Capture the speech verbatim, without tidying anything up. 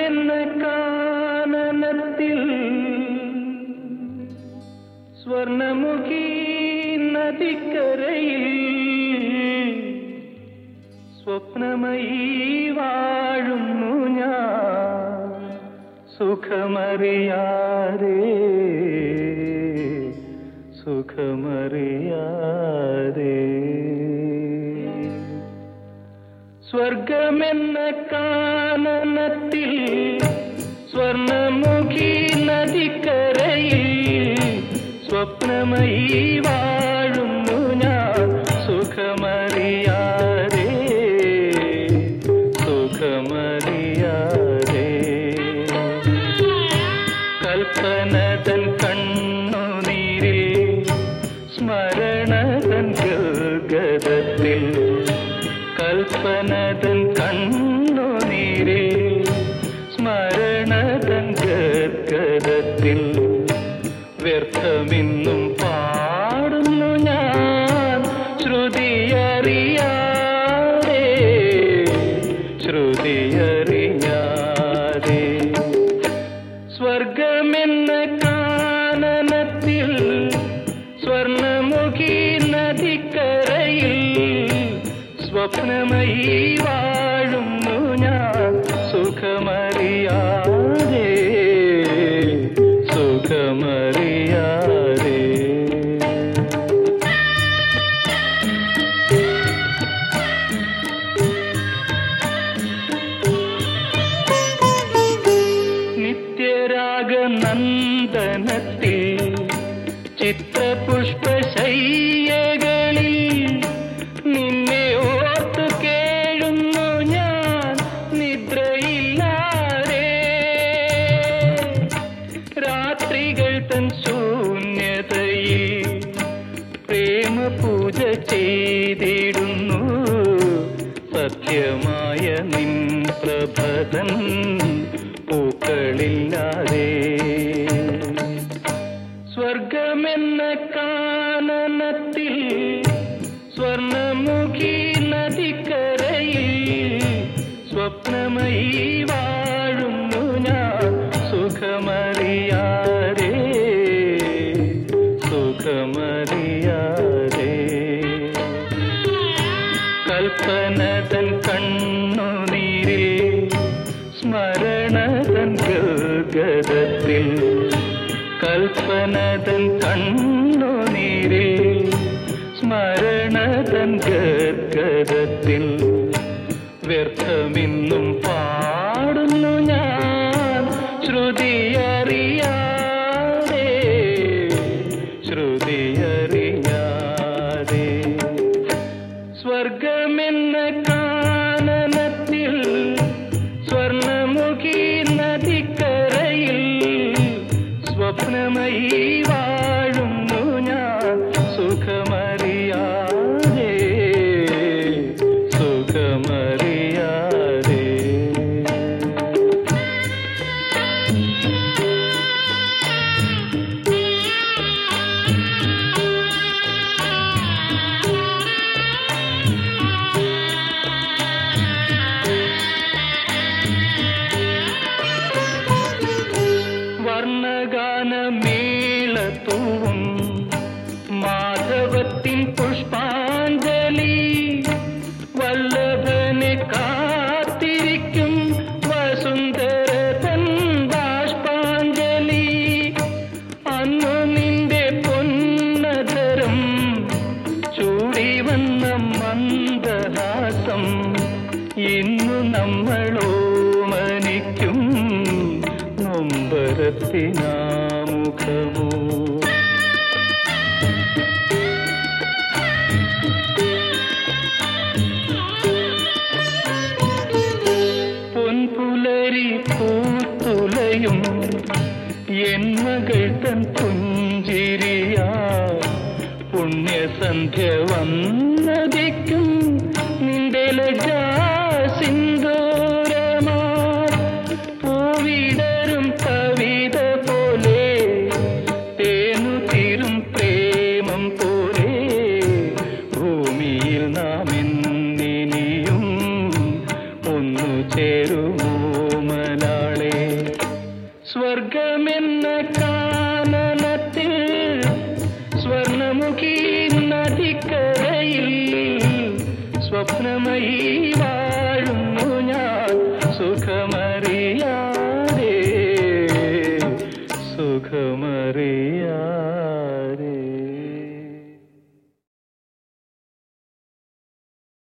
സ്വർഗമെന്ന കാനനത്തിൽ സ്വർണമുഖി നദിക്കരയിൽ സ്വപ്നമയി വാഴുന്നു ഞാൻ സുഖമറിയാതെ സുഖമറിയാതെ. സ്വർഗമെന്ന കാനനത്തിൽ സ്വർണമുഖി നദിക്കരയിൽ സ്വപ്നമയി വാഴുന്നു ഞാൻ സുഖമറിയാതെ സുഖമറിയാതെ. കൽപ്പനതൻ കണ്ണുനീരിൽ സ്മരണതൻ ഗദ്ഗദത്തിൽ കൽപ്പനതൻ കണ്ണുനീരിൽ സ്മരണതൻ ഗദ്ഗദത്തിൽ വ്യർത്ഥമിന്നും പാടുന്നു ഞാൻ ശ്രുതിയറിയാതെ ശ്രുതിയറിയാതെ. സ്വർഗമെന്ന കാനനത്തിൽ സ്വർണമുഖി നദിക്കരയിൽ സ്വപ്നമയി വാഴുന്നു ഞാൻ സുഖമറിയാതെ സുഖമറിയാതെ. നിത്യരാഗനന്ദനത്തിൽ ചിത്രപുഷ്പശയ്യകളിൽ നിന്നെ ഓർത്തു കേഴുന്നു ഞാൻ നിദ്രയില്ലാതെ. രാത്രികൾ തൻ ശൂന്യതയിൽ പ്രേമപൂജ ചെയ്തിടുന്നു സത്യമായ നിൻ പ്രഭതൻ പൂക്കളില്ലാതെ. സ്വർഗമെന്ന കാനനത്തിൽ സ്വർണമുഖി നദിക്കരയിൽ സ്വപ്നമയി വാഴുന്നു ഞാൻ സുഖമറിയാതെ സുഖമറിയാതെ. കൽപ്പനതൻ കണ്ണുനീരിൽ സ്മരണതൻ ഗദ്ഗദത്തിൽ കൽപ്പനതൻ കണ്ണുനീരിൽ സ്മരണതൻ ഗദ്ഗദത്തിൽ വ്യർത്ഥമിന്നും പാടുന്നു ഞാൻ ശ്രുതിയറിയാതെ ശ്രുതിയറിയാതെ. സ്വർഗമെന്ന കാനനത്തിൽ സ്വർണമുഖി നദിക്കരയിൽ സ്വപ്നമയി വാഴുന്നു ഞാൻ സുഖമറിയാതെ സുഖമറിയാതെ. വർണ്ണഗാനമേളത്തൂവും മാധവത്തിൻ പുഷ്പാഞ്ജലി വല്ലഭനെ കാത്തിരിക്കും വസുന്ധരതൻ ബാഷ്പാഞ്ജലി. അന്നു നിന്റെ പൊന്നതരം ചൂടി വന്ന മന്ദഹാസം ഇന്നു നമ്മളോ മനിക്കും നൊമ്പരത്തിനാമുഖമോ. പൊൻപുലരി പൂത്തുലയും എൻ മകൾ തൻ പുഞ്ചിരിയാ പുണ്യസന്ധ്യ വന്നതിക്കും നിന്റെ ലജാ സിന്ദൂരമാ പൂവിടരും കവിത പോലെ തേനു തീരും പ്രേമം പോലെ ഭൂമിയിൽ നാം എന്നിനിയും ഒന്നു ചേരുമോ മലാളെ. സ്വർഗമെന്ന കാനനത്തിൽ സ്വർണമുഖി നദിക്കരയിൽ സ്വപ്നമയി വാഴുന്നു ഞാൻ സുഖമ